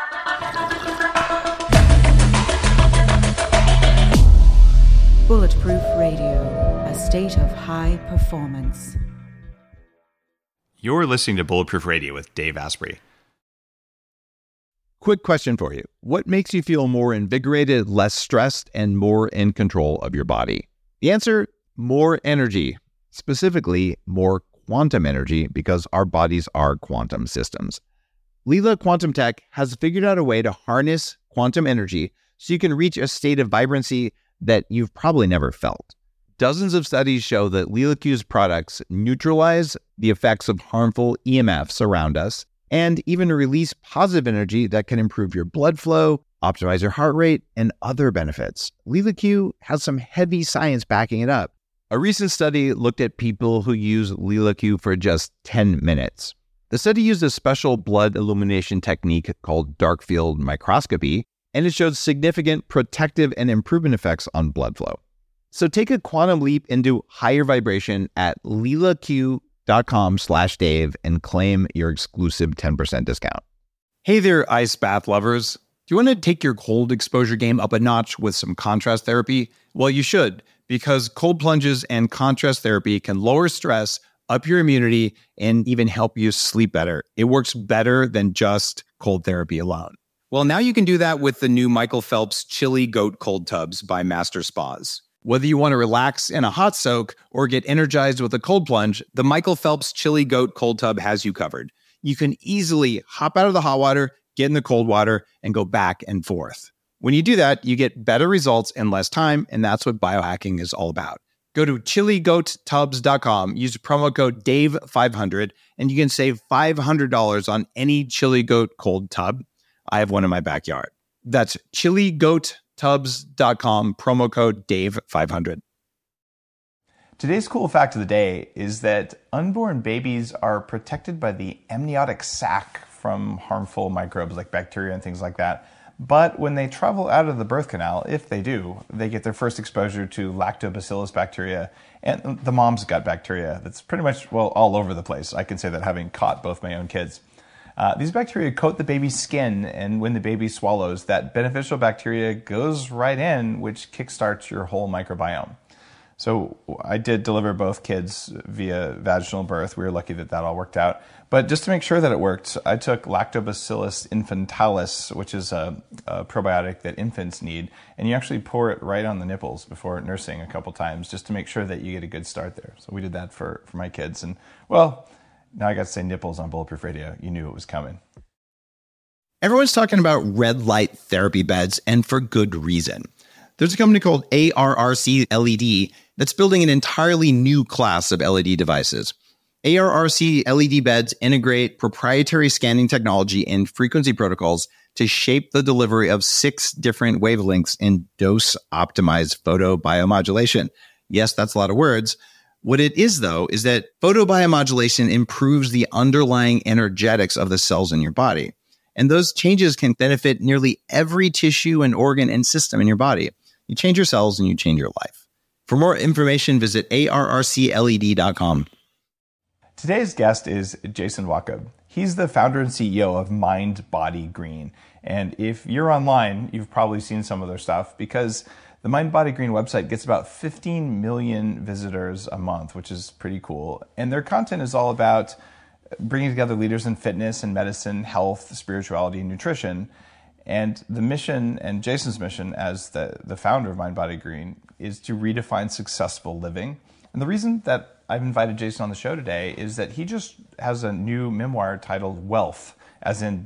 Bulletproof Radio, a state of high performance. You're listening to Bulletproof Radio with Dave Asprey. Quick question for you. What makes you feel more invigorated, less stressed, and more in control of your body? The answer, more energy. Specifically, more quantum energy, because our bodies are quantum systems. Leela Quantum Tech has figured out a way to harness quantum energy so you can reach a state of vibrancy that you've probably never felt. Dozens of studies show that Leela Q's products neutralize the effects of harmful EMFs around us and even release positive energy that can improve your blood flow, optimize your heart rate, and other benefits. Leela Q has some heavy science backing it up. A recent study looked at people who use Leela Q for just 10 minutes. The study used a special blood illumination technique called dark field microscopy, and it showed significant protective and improvement effects on blood flow. So take a quantum leap into higher vibration at leelaq.com/Dave and claim your exclusive 10% discount. Hey there, ice bath lovers. Do you want to take your cold exposure game up a notch with some contrast therapy? Well, you should, because cold plunges and contrast therapy can lower stress, up your immunity, and even help you sleep better. It works better than just cold therapy alone. Well, now you can do that with the new Michael Phelps Chili Goat Cold Tubs by Master Spas. Whether you want to relax in a hot soak or get energized with a cold plunge, the Michael Phelps Chili Goat Cold Tub has you covered. You can easily hop out of the hot water, get in the cold water, and go back and forth. When you do that, you get better results in less time, and that's what biohacking is all about. Go to chiligoattubs.com, use promo code DAVE500, and you can save $500 on any Chili Goat Cold Tub. I have one in my backyard. That's chiligoattubs.com, promo code DAVE500. Today's cool fact of the day is that unborn babies are protected by the amniotic sac from harmful microbes like bacteria and things like that. But when they travel out of the birth canal, if they do, they get their first exposure to lactobacillus bacteria and the mom's gut bacteria that's pretty much, well, all over the place. I can say that having caught both my own kids. These bacteria coat the baby's skin, and when the baby swallows, that beneficial bacteria goes right in, which kickstarts your whole microbiome. So I did deliver both kids via vaginal birth. We were lucky that all worked out. But just to make sure that it worked, I took Lactobacillus infantilis, which is a probiotic that infants need, and you actually pour it right on the nipples before nursing a couple times just to make sure that you get a good start there. So we did that for my kids. And, well, now I got to say nipples on Bulletproof Radio. You knew it was coming. Everyone's talking about red light therapy beds, and for good reason. There's a company called ARRC LED that's building an entirely new class of LED devices. ARRC LED beds integrate proprietary scanning technology and frequency protocols to shape the delivery of 6 different wavelengths in dose-optimized photobiomodulation. Yes, that's a lot of words. What it is, though, is that photobiomodulation improves the underlying energetics of the cells in your body. And those changes can benefit nearly every tissue and organ and system in your body. You change your cells and you change your life. For more information, visit arrcled.com. Today's guest is Jason Wachob. He's the founder and CEO of Mind Body Green. And if you're online, you've probably seen some of their stuff because the Mind Body Green website gets about 15 million visitors a month, which is pretty cool. And their content is all about bringing together leaders in fitness and medicine, health, spirituality, and nutrition. And the mission, and Jason's mission as the founder of Mind Body Green, is to redefine successful living. And the reason that I've invited Jason on the show today is that he just has a new memoir titled Wealth, as in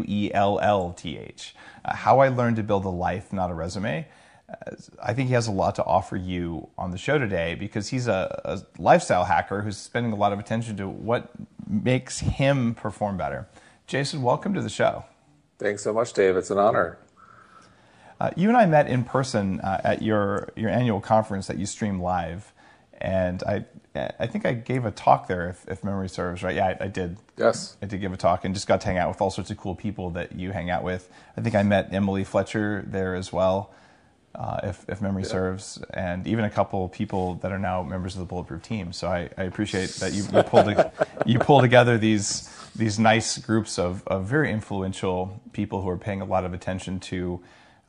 WELLTH, How I Learned to Build a Life, Not a Resume. I think he has a lot to offer you on the show today because he's a lifestyle hacker who's spending a lot of attention to what makes him perform better. Jason, welcome to the show. Thanks so much, Dave. It's an honor. You and I met in person at your annual conference that you stream live, and I think I gave a talk there, if memory serves, right? Yeah, I did. Yes. I did give a talk and just got to hang out with all sorts of cool people that you hang out with. I think I met Emily Fletcher there as well, if memory serves, and even a couple of people that are now members of the Bulletproof team. So I appreciate that you pull together these these nice groups of very influential people who are paying a lot of attention to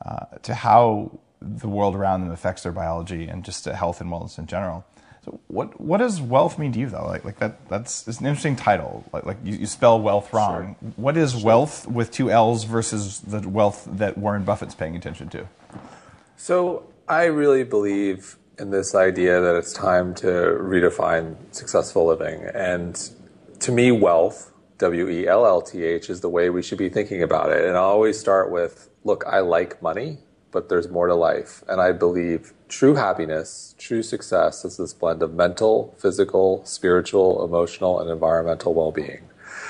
how the world around them affects their biology and just to health and wellness in general. So what does wealth mean to you though? Like that's an interesting title. Like you spell wealth wrong. Sure. What is wealth with two L's versus the wealth that Warren Buffett's paying attention to? So I really believe in this idea that it's time to redefine successful living. And to me, wealth, WELLTH, is the way we should be thinking about it. And I always start with, look, I like money, but there's more to life. And I believe true happiness, true success is this blend of mental, physical, spiritual, emotional, and environmental well-being.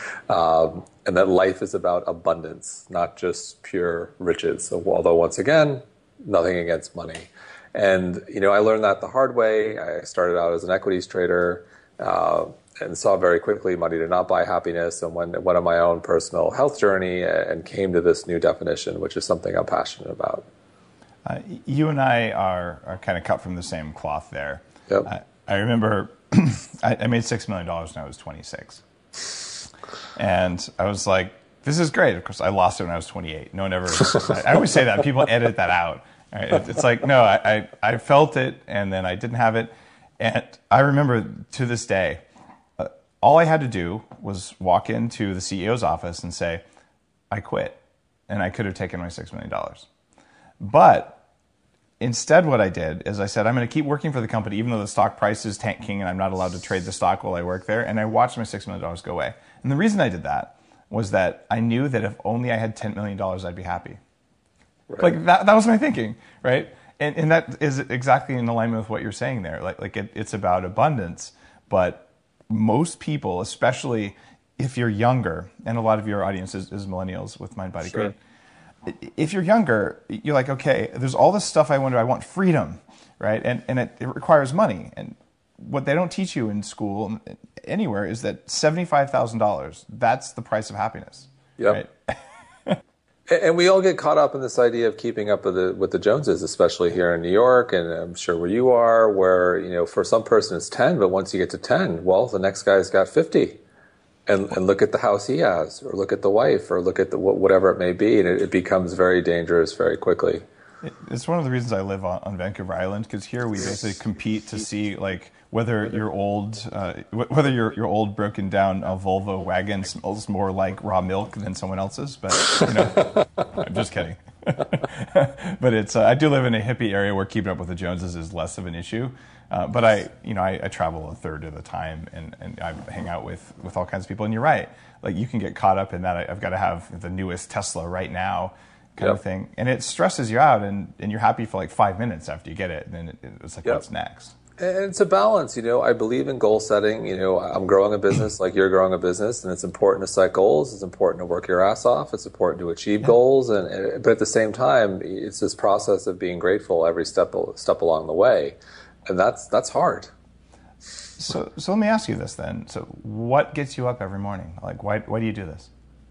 And that life is about abundance, not just pure riches. So, although once again, nothing against money. And, I learned that the hard way. I started out as an equities trader and saw very quickly money did not buy happiness, and went on my own personal health journey and came to this new definition, which is something I'm passionate about. You and I are kind of cut from the same cloth there. Yep. I remember I made $6 million when I was 26. And I was like, this is great. Of course, I lost it when I was 28. No one ever, I always say that. People edit that out. It's like, no, I felt it, and then I didn't have it. And I remember to this day, all I had to do was walk into the CEO's office and say, I quit. And I could have taken my $6 million. But instead what I did is I said, I'm going to keep working for the company even though the stock price is tanking and I'm not allowed to trade the stock while I work there. And I watched my $6 million go away. And the reason I did that was that I knew that if only I had $10 million, I'd be happy. Right. Like that was my thinking, right? And that is exactly in alignment with what you're saying there. It's about abundance. But most people, especially if you're younger, and a lot of your audience is millennials with Mind Body Green. If you're younger, you're like, okay, there's all this stuff I want freedom, right? And it requires money. And what they don't teach you in school anywhere is that $75,000, that's the price of happiness. Yep. Right? And we all get caught up in this idea of keeping up with the Joneses, especially here in New York, and I'm sure where you are, where, for some person it's 10, but once you get to 10, well, the next guy's got 50. And look at the house he has, or look at the wife, or look at whatever it may be, and it becomes very dangerous very quickly. It's one of the reasons I live on Vancouver Island, because here we basically compete to see whether your old broken down Volvo wagon smells more like raw milk than someone else's. But I'm just kidding. But it's I do live in a hippie area where keeping up with the Joneses is less of an issue. But I travel a third of the time, and I hang out with all kinds of people. And you're right, like you can get caught up in that. I've got to have the newest Tesla right now, kind of thing, and it stresses you out. And you're happy for like 5 minutes after you get it, and then it's like, what's next? And it's a balance, I believe in goal setting. I'm growing a business like you're growing a business, and it's important to set goals. It's important to work your ass off. It's important to achieve goals, but at the same time, it's this process of being grateful every step along the way. And that's hard. So let me ask you this then. So what gets you up every morning? Like, why do you do this?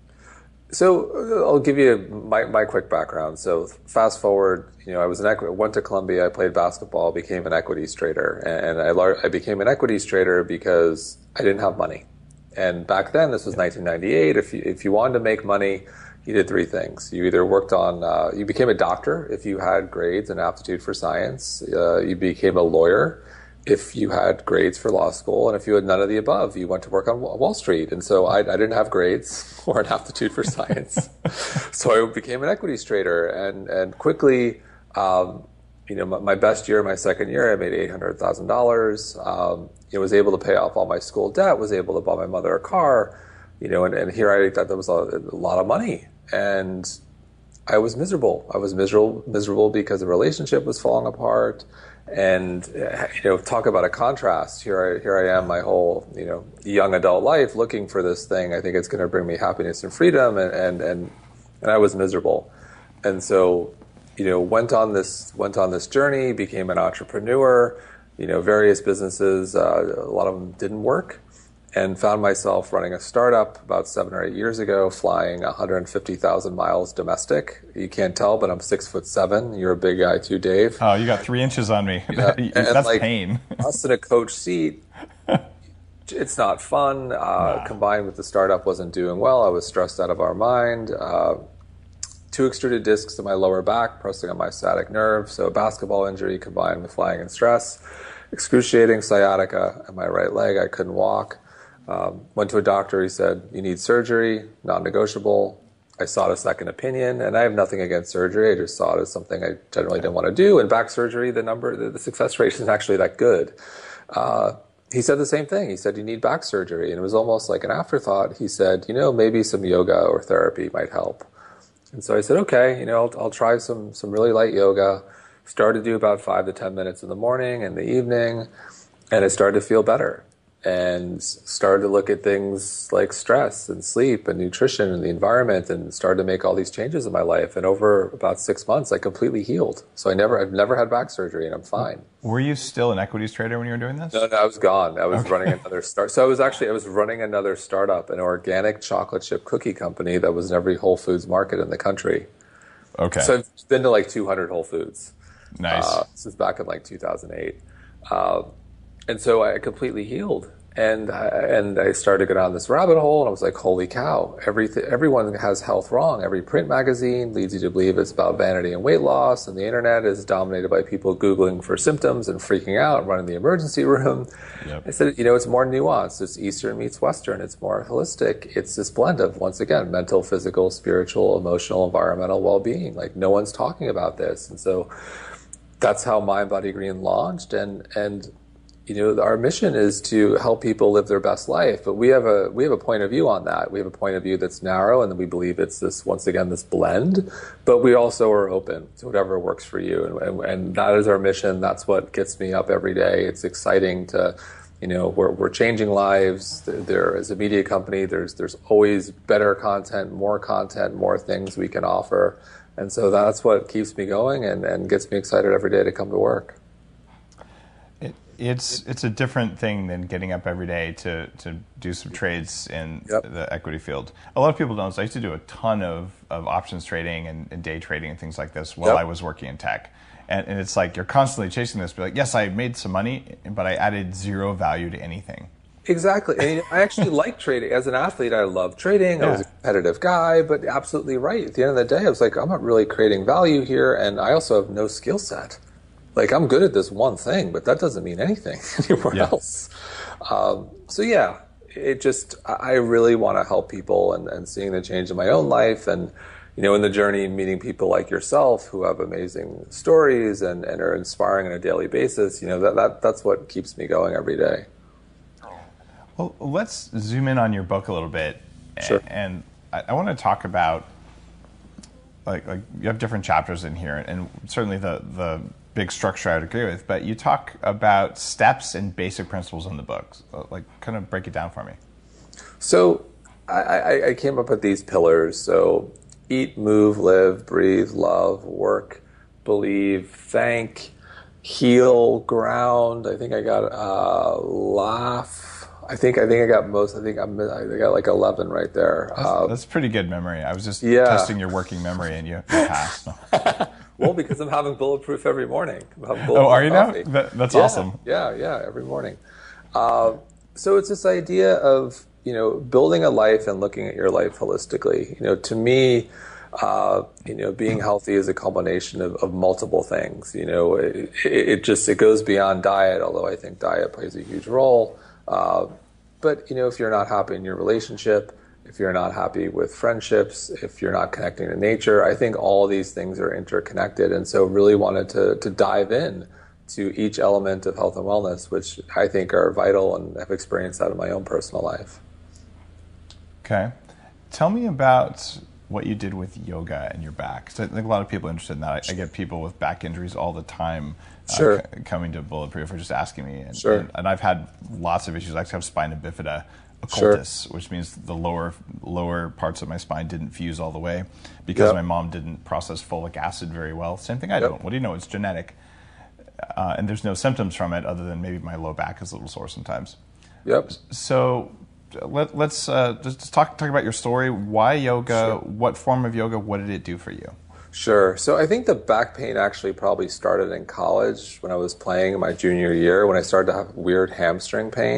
So I'll give you my quick background. So fast forward, I went to Columbia, I played basketball, became an equities trader. And I became an equities trader because I didn't have money. And back then, this was 1998, if you wanted to make money, you did three things. You either worked on, you became a doctor if you had grades and aptitude for science. You became a lawyer if you had grades for law school. And if you had none of the above, you went to work on Wall Street. And so I didn't have grades or an aptitude for science. So I became an equities trader. And quickly, my best year, my second year, I made $800,000. Was able to pay off all my school debt, was able to buy my mother a car. And here I thought that was a lot of money. And I was miserable. I was miserable because the relationship was falling apart. And, talk about a contrast. Here I am, my whole, young adult life looking for this thing. I think it's going to bring me happiness and freedom. And I was miserable. And so, went on this journey, became an entrepreneur, various businesses, a lot of them didn't work. And found myself running a startup about 7 or 8 years ago, flying 150,000 miles domestic. You can't tell, but I'm 6'7". You're a big guy too, Dave. Oh, you got 3 inches on me. That's pain. Us in a coach seat, It's not fun. Combined with the startup wasn't doing well. I was stressed out of our mind. 2 extruded discs in my lower back, pressing on my sciatic nerve. So a basketball injury combined with flying and stress. Excruciating sciatica in my right leg. I couldn't walk. Went to a doctor. He said, you need surgery, non-negotiable. I sought a second opinion, and I have nothing against surgery. I just saw it as something I generally didn't want to do. And back surgery, the success rate isn't actually that good. He said the same thing. He said, you need back surgery. And it was almost like an afterthought. He said, maybe some yoga or therapy might help. And so I said, okay, I'll try some really light yoga. Started to do about 5 to 10 minutes in the morning and the evening, and I started to feel better and started to look at things like stress and sleep and nutrition and the environment, and started to make all these changes in my life. And over about 6 months, I completely healed. So I've never had back surgery, and I'm fine. Were you still an equities trader when you were doing this? No, I was gone. I was running another start. So I was running another startup, an organic chocolate chip cookie company that was in every Whole Foods market in the country. Okay. So I've been to like 200 Whole Foods. Nice. Since back in like 2008. And so I completely healed. And I started to go down this rabbit hole, and I was like, holy cow, everyone has health wrong. Every print magazine leads you to believe it's about vanity and weight loss, and the internet is dominated by people Googling for symptoms and freaking out and running the emergency room. Yep. I said, it's more nuanced. It's Eastern meets Western. It's more holistic. It's this blend of, once again, mental, physical, spiritual, emotional, environmental well-being. Like, no one's talking about this. And so that's how Mind Body Green launched, and our mission is to help people live their best life, but we have a point of view on that. We have a point of view that's narrow, and we believe it's this, once again, this blend, but we also are open to whatever works for you, and that is our mission. That's what gets me up every day. It's exciting to, we're changing lives. There, as a media company, there's always better content, more things we can offer. And so that's what keeps me going and gets me excited every day to come to work. It's a different thing than getting up every day to do some trades in the equity field. A lot of people don't. So I used to do a ton of options trading and day trading and things like this while I was working in tech. And it's like you're constantly chasing this. Be like, yes, I made some money, but I added zero value to anything. Exactly. I actually like trading. As an athlete, I love trading. Yeah. I was a competitive guy, but absolutely right. At the end of the day, I was like, I'm not really creating value here, and I also have no skill set. Like, I'm good at this one thing, but that doesn't mean anything anywhere else. I really want to help people and seeing the change in my own life, and, in the journey, meeting people like yourself who have amazing stories and are inspiring on a daily basis. That's what keeps me going every day. Well, let's zoom in on your book a little bit. Sure. And I want to talk about, like you have different chapters in here, and certainly the big structure I would agree with, but you talk about steps and basic principles in the book. Like, kind of break it down for me. So I came up with these pillars. So eat, move, live, breathe, love, work, believe, thank, heal, ground. I think I got laugh. I think I got most. I got like 11 right there. That's pretty good memory. I was just testing your working memory, and you passed. Well, because I'm having Bulletproof every morning. Are you now? That's awesome. Yeah, every morning. So it's this idea of, building a life and looking at your life holistically. To me, being healthy is a combination of multiple things. It goes beyond diet, although I think diet plays a huge role. But, if you're not happy in your relationship, if you're not happy with friendships, if you're not connecting to nature, I think all of these things are interconnected. And so really wanted to dive in to each element of health and wellness, which I think are vital and have experienced that in my own personal life. Okay. Tell me about what you did with yoga and your back. So I think a lot of people are interested in that. I get people with back injuries all the time coming to Bulletproof or just asking me. And I've had lots of issues. I actually have spina bifida occultus, which means the lower parts of my spine didn't fuse all the way because my mom didn't process folic acid very well. Same thing I don't. What do you know? It's genetic. And there's no symptoms from it other than maybe my low back is a little sore sometimes. Yep. So let's just talk about your story. Why yoga? Sure. What form of yoga? What did it do for you? Sure. So I think the back pain actually probably started in college when I was playing in my junior year when I started to have weird hamstring pain.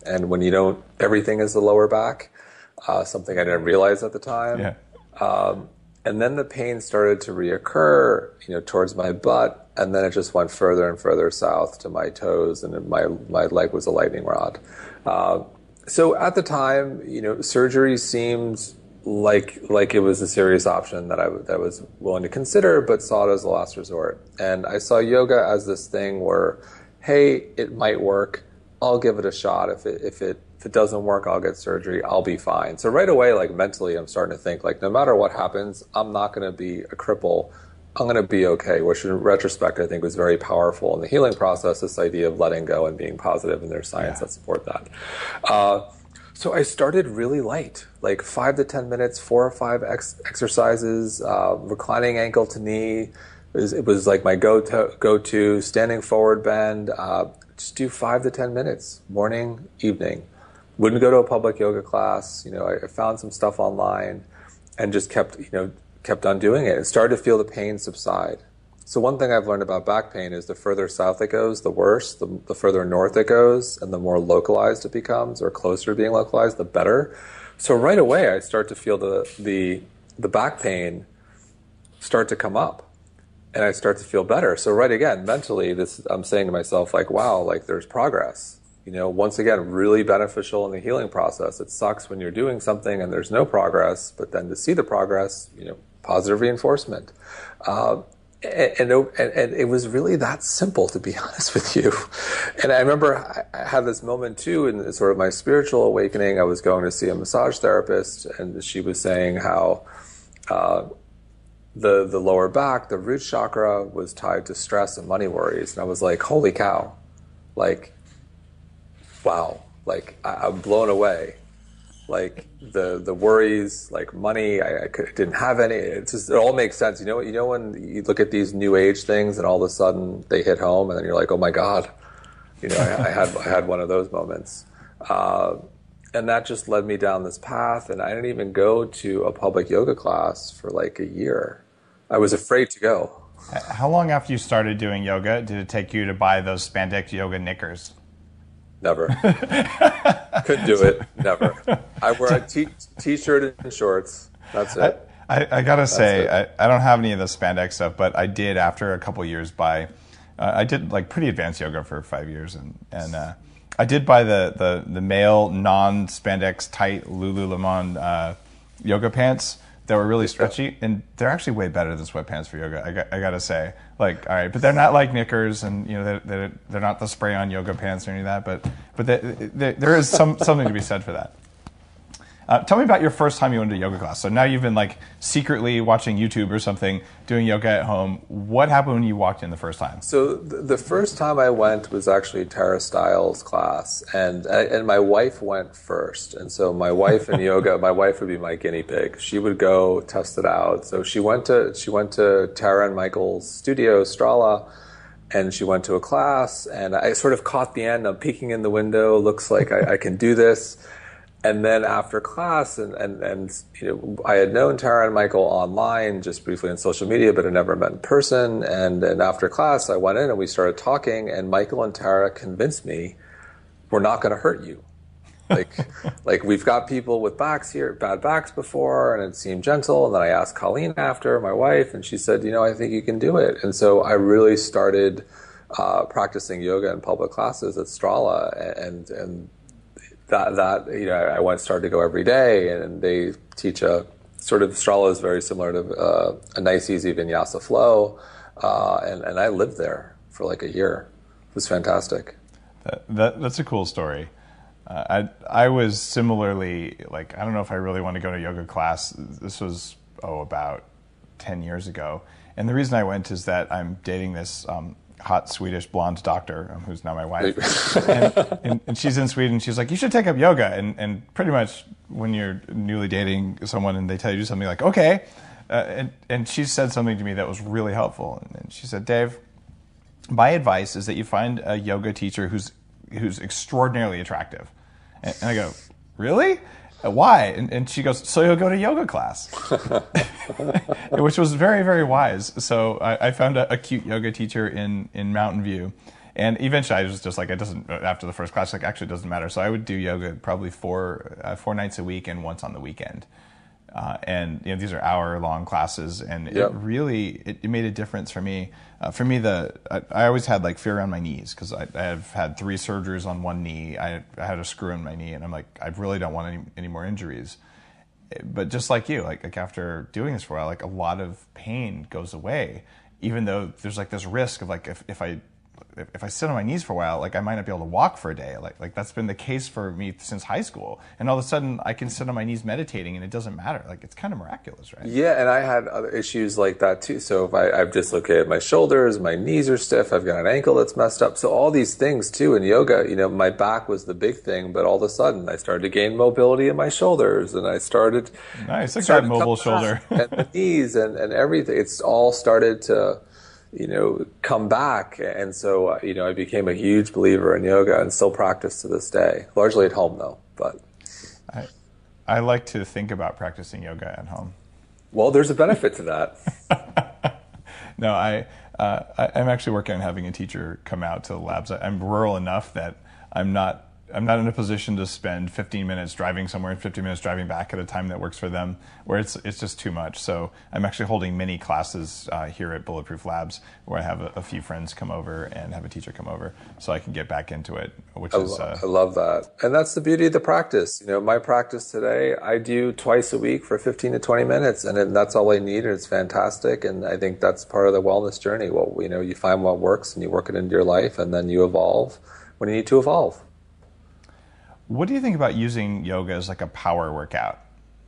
And when you don't, everything is the lower back, something I didn't realize at the time. Yeah. And then the pain started to reoccur, towards my butt, and then it just went further and further south to my toes, and my leg was a lightning rod. So at the time, surgery seemed like it was a serious option that I was willing to consider, but saw it as a last resort. And I saw yoga as this thing where, hey, it might work. I'll give it a shot. If it doesn't work, I'll get surgery. I'll be fine. So right away, like mentally, I'm starting to think like, no matter what happens, I'm not going to be a cripple. I'm going to be okay, which in retrospect, I think was very powerful in the healing process, this idea of letting go and being positive, and there's science that support that. So I started really light, like 5 to 10 minutes, 4 or 5 exercises, reclining ankle to knee. It was like my go-to, standing forward bend, just do 5 to 10 minutes, morning, evening. Wouldn't go to a public yoga class. I found some stuff online and just kept on doing it and started to feel the pain subside. So one thing I've learned about back pain is the further south it goes, the worse. The further north it goes, and the more localized it becomes, or closer to being localized, the better. So right away, I start to feel the back pain start to come up, and I start to feel better. So right again, mentally, I'm saying to myself, like, wow, like there's progress. Once again, really beneficial in the healing process. It sucks when you're doing something and there's no progress, but then to see the progress, positive reinforcement. And it was really that simple, to be honest with you. And I remember I had this moment too in sort of my spiritual awakening. I was going to see a massage therapist, and she was saying how the lower back, the root chakra, was tied to stress and money worries. And I was like, holy cow, like, wow, like I'm blown away. Like the worries, like money, I didn't have any. It all makes sense. When you look at these new age things and all of a sudden they hit home, and then you're like, oh my God, I had one of those moments, and that just led me down this path. And I didn't even go to a public yoga class for like a year. I was afraid to go. How long after you started doing yoga did it take you to buy those spandex yoga knickers? Never. Couldn't do it. Never. I wear a t-shirt and shorts. That's it. I gotta say, I don't have any of the spandex stuff, but I did after a couple years buy. I did like pretty advanced yoga for 5 years, and I did buy the male non-spandex tight Lululemon yoga pants that were really stretchy, and they're actually way better than sweatpants for yoga. I gotta say, like, all right, but they're not like knickers, and they're not the spray-on yoga pants or any of that. But there is something to be said for that. Tell me about your first time you went to yoga class. So now you've been like secretly watching YouTube or something, doing yoga at home. What happened when you walked in the first time? So the first time I went was actually Tara Stiles' class, and my wife went first. And so my wife in yoga, my wife would be my guinea pig. She would go test it out. So she went to Tara and Michael's studio, Strala, and she went to a class. And I sort of caught the end. I'm peeking in the window. Looks like I can do this. And then after class, and I had known Tara and Michael online, just briefly on social media, but had never met in person. And after class, I went in and we started talking, and Michael and Tara convinced me, we're not going to hurt you. Like we've got people with bad backs before, and it seemed gentle. And then I asked Colleen after, my wife, and she said, I think you can do it. And so I really started practicing yoga in public classes at Strala, and that I started to go every day, and they teach Strala is very similar to a nice, easy vinyasa flow, and I lived there for like a year. It was fantastic. That's a cool story. I was similarly, like, I don't know if I really want to go to a yoga class. This was about 10 years ago, and the reason I went is that I'm dating this hot Swedish blonde doctor who's now my wife, and she's in Sweden. She's like, you should take up yoga, and pretty much when you're newly dating someone and they tell you to do something, like, okay, and she said something to me that was really helpful, and she said, Dave, my advice is that you find a yoga teacher who's extraordinarily attractive. And I go, really? Why? And she goes, so you'll go to yoga class, which was very, very wise. So I found a cute yoga teacher in Mountain View, And eventually I was just like, it doesn't, after the first class, like actually it doesn't matter. So I would do yoga probably four nights a week and once on the weekend. And these are hour-long classes, and it really it made a difference for me. I always had like fear around my knees because I've had 3 surgeries on one knee. I had a screw in my knee, and I'm like, I really don't want any more injuries. But just like you, like after doing this for a while, like a lot of pain goes away, even though there's like this risk of like if I sit on my knees for a while, like I might not be able to walk for a day. Like that's been the case for me since high school. And all of a sudden I can sit on my knees meditating and it doesn't matter. Like it's kind of miraculous, right? Yeah, and I had other issues like that too. So if I've dislocated my shoulders, my knees are stiff, I've got an ankle that's messed up. So all these things too in yoga, my back was the big thing, but all of a sudden I started to gain mobility in my shoulders, and I started... Nice, I got mobile shoulder. And the knees and everything. It's all started to... come back. And so, I became a huge believer in yoga and still practice to this day, largely at home though, but. I like to think about practicing yoga at home. Well, there's a benefit to that. No, I'm actually working on having a teacher come out to the labs. I'm rural enough that I'm not in a position to spend 15 minutes driving somewhere and 15 minutes driving back at a time that works for them, where it's just too much. So I'm actually holding mini classes here at Bulletproof Labs, where I have a few friends come over and have a teacher come over, so I can get back into it. I love that, and that's the beauty of the practice. My practice today, I do twice a week for 15 to 20 minutes, and that's all I need, and it's fantastic. And I think that's part of the wellness journey. Well, you find what works, and you work it into your life, and then you evolve when you need to evolve. What do you think about using yoga as like a power workout?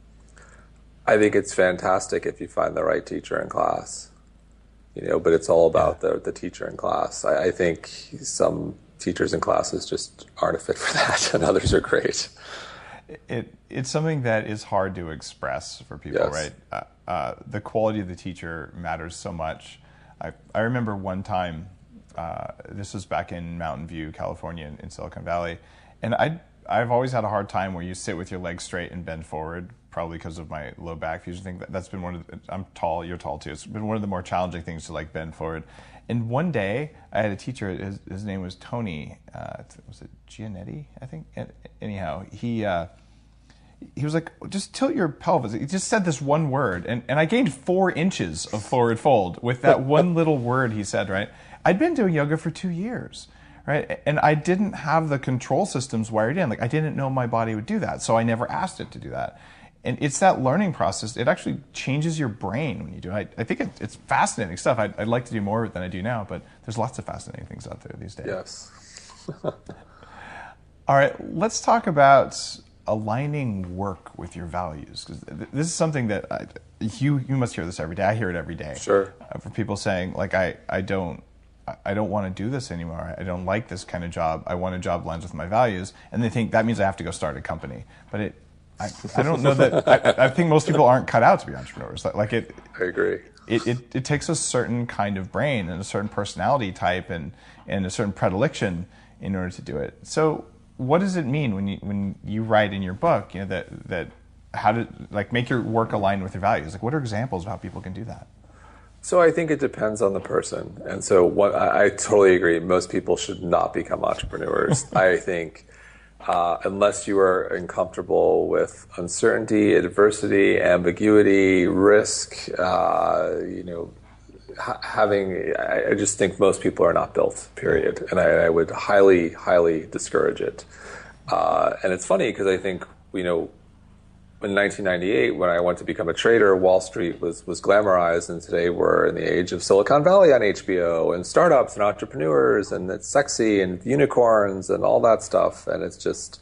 I think it's fantastic if you find the right teacher in class, but it's all about the teacher in class. I think some teachers in classes just aren't a fit for that, and others are great. It's something that is hard to express for people, yes. Right? The quality of the teacher matters so much. I remember one time, this was back in Mountain View, California, in Silicon Valley, and I've always had a hard time where you sit with your legs straight and bend forward, probably because of my low back fusion thing. That's been I'm tall, you're tall too. It's been one of the more challenging things to like bend forward. And one day I had a teacher, his name was Tony, was it Giannetti, I think? Anyhow, he was like, just tilt your pelvis. He just said this one word, and I gained 4 inches of forward fold with that one little word he said, right? I'd been doing yoga for 2 years. Right? And I didn't have the control systems wired in. Like I didn't know my body would do that, so I never asked it to do that. And it's that learning process. It actually changes your brain when you do it. I think it's fascinating stuff. I'd like to do more than I do now, but there's lots of fascinating things out there these days. Yes. All right, let's talk about aligning work with your values, because this is something that you must hear this every day. I hear it every day. Sure. For people saying like I don't want to do this anymore. I don't like this kind of job. I want a job that aligns with my values. And they think that means I have to go start a company. But I don't know that, I think most people aren't cut out to be entrepreneurs. I agree. It takes a certain kind of brain and a certain personality type and a certain predilection in order to do it. So what does it mean when you write in your book, that how to like make your work align with your values? Like what are examples of how people can do that? So I think it depends on the person. And so I totally agree. Most people should not become entrepreneurs. I think unless you are uncomfortable with uncertainty, adversity, ambiguity, risk, I just think most people are not built, period. And I would highly, highly discourage it. And it's funny because I think, in 1998, when I went to become a trader, Wall Street was glamorized, and today we're in the age of Silicon Valley on HBO, and startups and entrepreneurs, and it's sexy, and unicorns, and all that stuff, and it's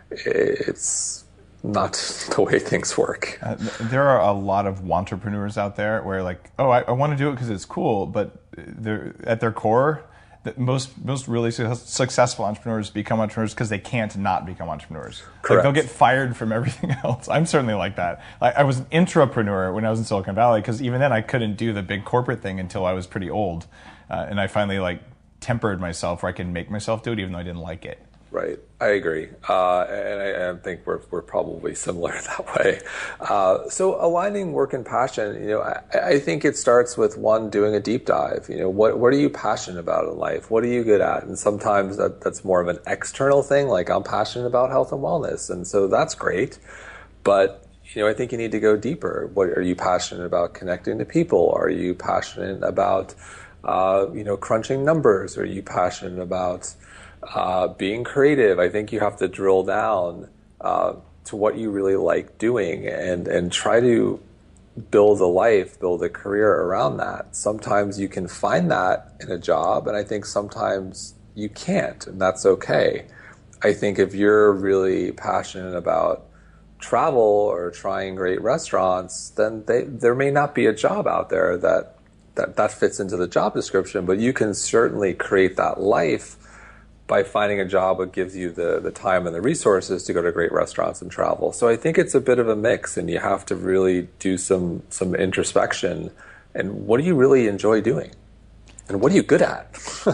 not the way things work. There are a lot of wantrepreneurs out there where like, I want to do it because it's cool, but they're at their core, most really successful entrepreneurs become entrepreneurs because they can't not become entrepreneurs. Correct. Like they'll get fired from everything else. I'm certainly like that. I was an intrapreneur when I was in Silicon Valley because even then I couldn't do the big corporate thing until I was pretty old, and I finally tempered myself where I can make myself do it even though I didn't like it. Right. I agree. And I think we're probably similar that way. So aligning work and passion, I think it starts with one, doing a deep dive. What are you passionate about in life? What are you good at? And sometimes that's more of an external thing, like I'm passionate about health and wellness. And so that's great. But I think you need to go deeper. What are you passionate about? Connecting to people? Are you passionate about, crunching numbers? Are you passionate about being creative? I think you have to drill down to what you really like doing and try to build a career around that. Sometimes you can find that in a job, and I think sometimes you can't, and that's okay. I think if you're really passionate about travel or trying great restaurants, then there may not be a job out there that fits into the job description, but you can certainly create that life by finding a job that gives you the time and the resources to go to great restaurants and travel. So I think it's a bit of a mix, and you have to really do some introspection. And what do you really enjoy doing? And what are you good at?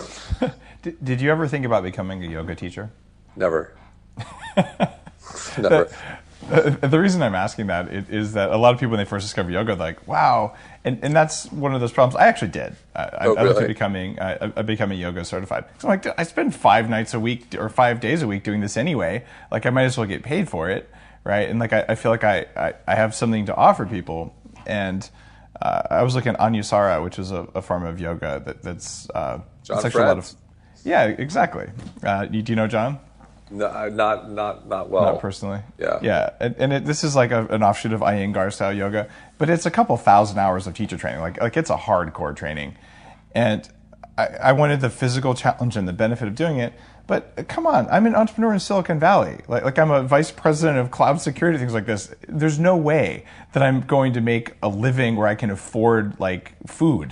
Did you ever think about becoming a yoga teacher? Never. Never. The reason I'm asking that is that a lot of people, when they first discover yoga, they're like, wow. And that's one of those problems. I actually did. I looked at becoming yoga certified. So I'm like, I spend 5 nights a week or 5 days a week doing this anyway. Like, I might as well get paid for it, right? And like, I feel like I have something to offer people. And I was looking at Anusara, which is a form of yoga that's John it's Fred. a lot of. Yeah, exactly. Do you know John? No, not well. Not personally. Yeah. Yeah, and this is like an offshoot of Iyengar style yoga, but it's a couple thousand hours of teacher training. Like it's a hardcore training, and I wanted the physical challenge and the benefit of doing it. But come on, I'm an entrepreneur in Silicon Valley. Like I'm a vice president of cloud security, things like this. There's no way that I'm going to make a living where I can afford like food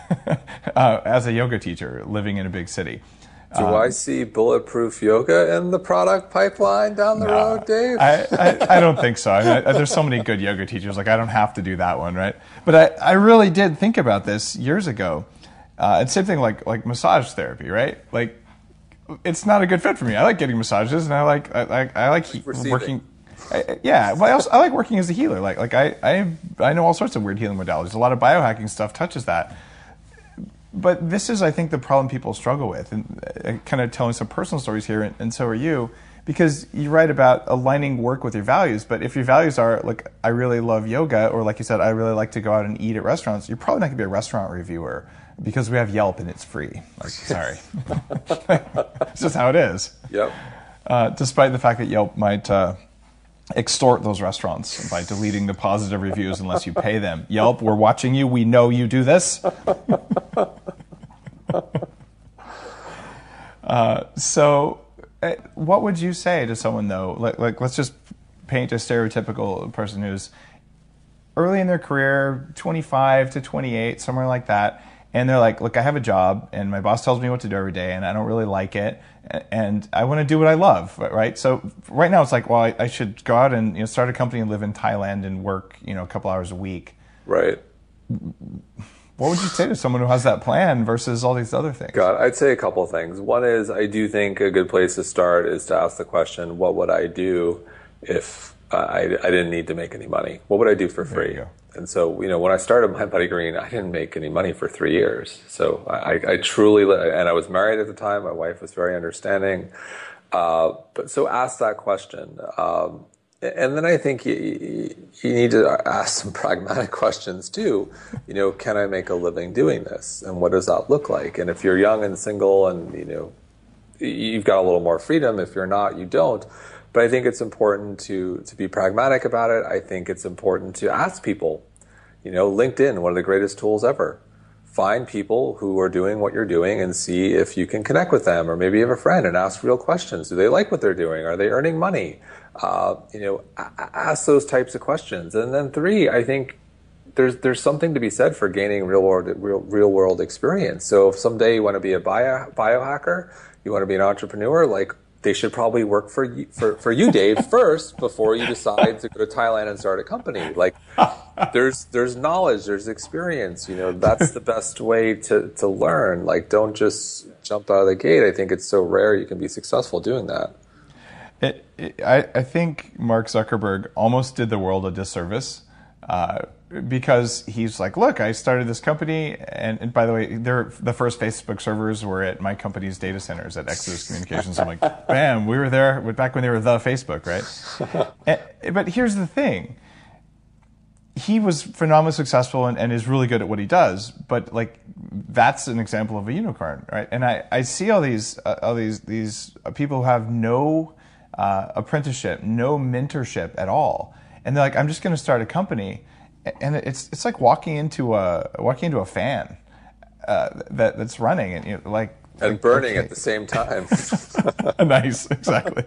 as a yoga teacher living in a big city. Do I see bulletproof yoga in the product pipeline down the road, Dave? I don't think so. I mean, there's so many good yoga teachers. Like I don't have to do that one, right? But I really did think about this years ago. And same thing like massage therapy, right? Like it's not a good fit for me. I like getting massages, and I like working. I like working as a healer. Like I know all sorts of weird healing modalities. A lot of biohacking stuff touches that. But this is, I think, the problem people struggle with, and kind of telling some personal stories here, and so are you, because you write about aligning work with your values. But if your values are, like, I really love yoga, or like you said, I really like to go out and eat at restaurants, you're probably not going to be a restaurant reviewer because we have Yelp and it's free. Like, sorry. It's just how it is. Yep. Despite the fact that Yelp might extort those restaurants by deleting the positive reviews unless you pay them. Yelp, we're watching you. We know you do this. So what would you say to someone, though? Like let's just paint a stereotypical person who's early in their career, 25 to 28, somewhere like that, and they're like, look, I have a job, and my boss tells me what to do every day, and I don't really like it, and I want to do what I love, right? So right now it's like, well, I should go out and start a company and live in Thailand and work a couple hours a week. Right. What would you say to someone who has that plan versus all these other things? God, I'd say a couple of things. One is, I do think a good place to start is to ask the question, what would I do if I didn't need to make any money? What would I do for free? There you go. And so, when I started MindBodyGreen, I didn't make any money for 3 years. So I truly, and I was married at the time. My wife was very understanding. But so ask that question. And then I think you need to ask some pragmatic questions too. Can I make a living doing this? And what does that look like? And if you're young and single and, you've got a little more freedom. If you're not, you don't. But I think it's important to be pragmatic about it. I think it's important to ask people. LinkedIn, one of the greatest tools ever. Find people who are doing what you're doing and see if you can connect with them. Or maybe you have a friend and ask real questions. Do they like what they're doing? Are they earning money? Ask those types of questions. And then 3, I think there's something to be said for gaining real world experience. So if someday you want to be a biohacker, you want to be an entrepreneur, like they should probably work for you, Dave, first before you decide to go to Thailand and start a company. Like, there's knowledge, there's experience. That's the best way to learn. Like, don't just jump out of the gate. I think it's so rare you can be successful doing that. I think Mark Zuckerberg almost did the world a disservice because he's like, look, I started this company, and by the way, the first Facebook servers were at my company's data centers at Exodus Communications. I'm like, bam, we were there back when they were the Facebook, right? But here's the thing. He was phenomenally successful and is really good at what he does, but like that's an example of a unicorn, right? And I see all these people who have no apprenticeship, no mentorship at all, and they're like, I'm just going to start a company, and it's like walking into a fan that's running and burning at the same time. Nice, exactly.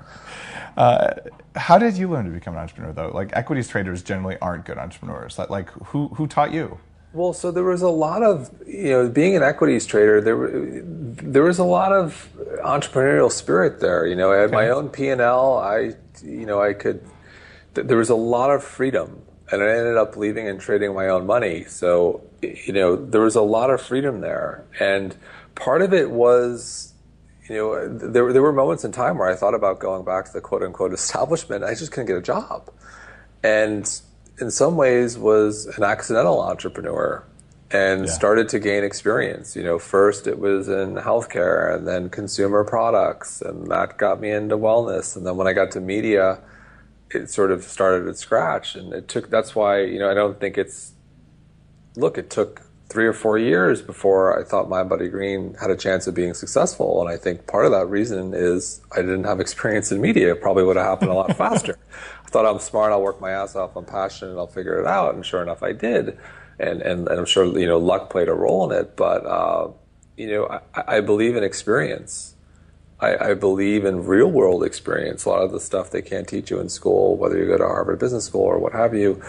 How did you learn to become an entrepreneur, though? Like, equities traders generally aren't good entrepreneurs. Like who taught you? Well, so there was a lot of, being an equities trader, there was a lot of entrepreneurial spirit there. I had my own P&L. There was a lot of freedom, and I ended up leaving and trading my own money. So, there was a lot of freedom there. And part of it was, there were moments in time where I thought about going back to the quote unquote establishment. I just couldn't get a job. And in some ways was an accidental entrepreneur and started to gain experience. First it was in healthcare and then consumer products, and that got me into wellness. And then when I got to media, it sort of started at scratch. And that's why, I don't think it took 3 or 4 years before I thought MindBody Green had a chance of being successful. And I think part of that reason is I didn't have experience in media. It probably would have happened a lot faster. I thought, I'm smart, I'll work my ass off, I'm passionate, I'll figure it out. And sure enough, I did. And I'm sure, luck played a role in it. But, I believe in experience. I believe in real world experience. A lot of the stuff they can't teach you in school, whether you go to Harvard Business School or what have you,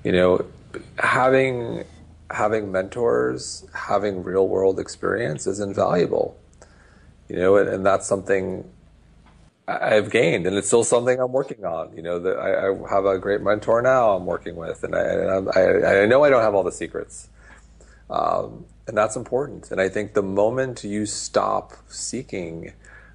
having mentors, having real world experience is invaluable, and that's something I've gained, and it's still something I'm working on. That I have a great mentor now I'm working with, and I know I don't have all the secrets, and that's important. And I think the moment you stop seeking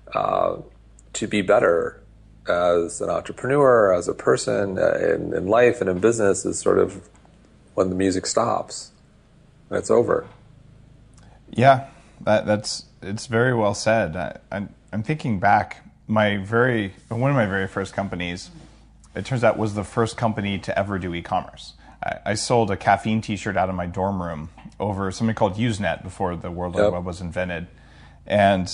to be better as an entrepreneur, as a person in life and in business, is sort of when the music stops. It's over. Yeah, it's very well said. I'm thinking back. One of my very first companies, it turns out, was the first company to ever do e-commerce. I sold a caffeine T-shirt out of my dorm room over something called Usenet before the World Wide Web was invented, and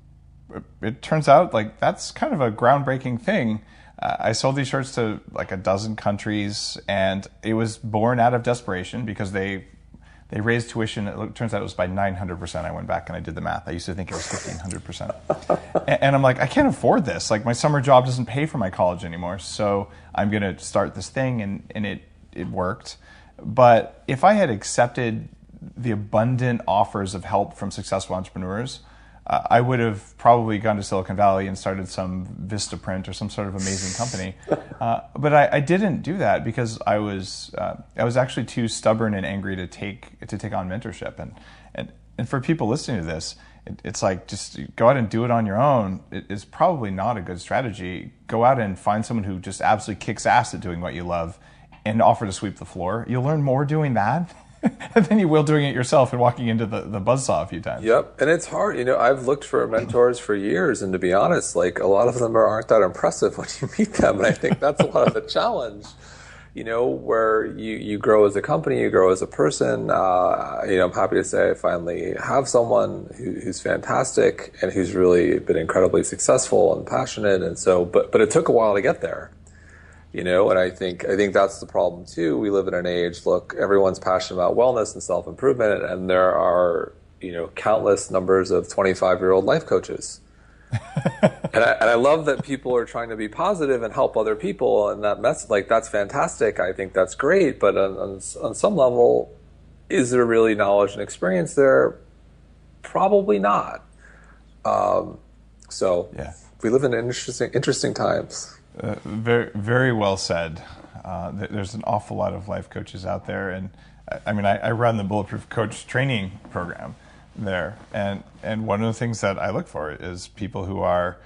it turns out like that's kind of a groundbreaking thing. I sold these shirts to like a dozen countries, and it was born out of desperation because they raised tuition. It turns out it was by 900%. I went back and I did the math. I used to think it was 1,500%. And I'm like, I can't afford this. Like, my summer job doesn't pay for my college anymore. So I'm going to start this thing, and it worked. But if I had accepted the abundant offers of help from successful entrepreneurs, I would have probably gone to Silicon Valley and started some Vistaprint or some sort of amazing company. But I didn't do that because I was actually too stubborn and angry to take on mentorship. And for people listening to this, it's like, just go out and do it on your own. It's probably not a good strategy. Go out and find someone who just absolutely kicks ass at doing what you love and offer to sweep the floor. You'll learn more doing that than you will doing it yourself and walking into the buzzsaw a few times. Yep, and it's hard. I've looked for mentors for years, and to be honest, like, a lot of them aren't that impressive when you meet them, and I think that's a lot of the challenge. Where you grow as a company, you grow as a person. I'm happy to say I finally have someone who's fantastic and who's really been incredibly successful and passionate, and so, but it took a while to get there. And I think that's the problem too. We live in an age, look, everyone's passionate about wellness and self-improvement, and there are, countless numbers of 25-year-old life coaches. and I love that people are trying to be positive and help other people, and that's fantastic. I think that's great, but on some level, is there really knowledge and experience there? Probably not. we live in interesting times. Very, very well said. There's an awful lot of life coaches out there, and I mean, I run the Bulletproof Coach training program there, and one of the things that I look for is people who are